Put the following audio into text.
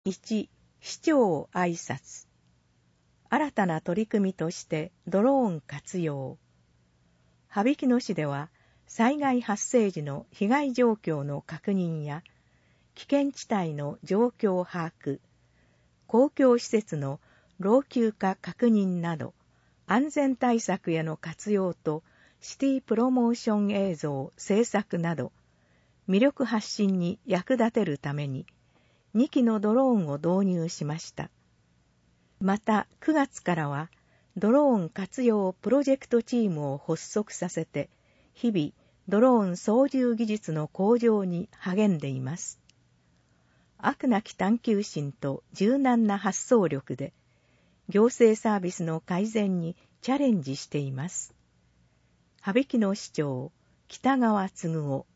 1、市長挨拶。新たな取り組みとしてドローン活用。羽曳野市では災害発生時の被害状況の確認や危険地帯の状況把握、公共施設の老朽化確認など安全対策への活用とシティプロモーション映像制作など魅力発信に役立てるために2機のドローンを導入しました。また9月からはドローン活用プロジェクトチームを発足させて日々ドローン操縦技術の向上に励んでいます。飽くなき探求心と柔軟な発想力で行政サービスの改善にチャレンジしています。羽曳野市長北川嗣夫。